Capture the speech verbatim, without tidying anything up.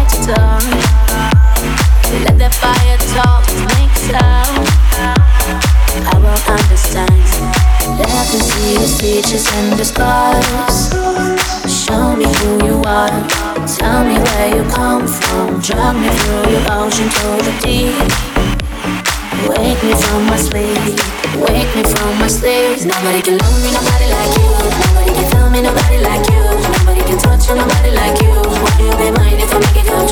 talk. Let that fire talk, make sound. I won't understand. Let me see the stitches and the scars. Show me who you are. Tell me where you come from. Drag me through your ocean to the deep. Wake me from my sleep. Wake me from my sleep. Nobody can love me, nobody like you. Nobody can feel me, nobody like you. Nobody can touch you, nobody like you. Would you be mine if I make it come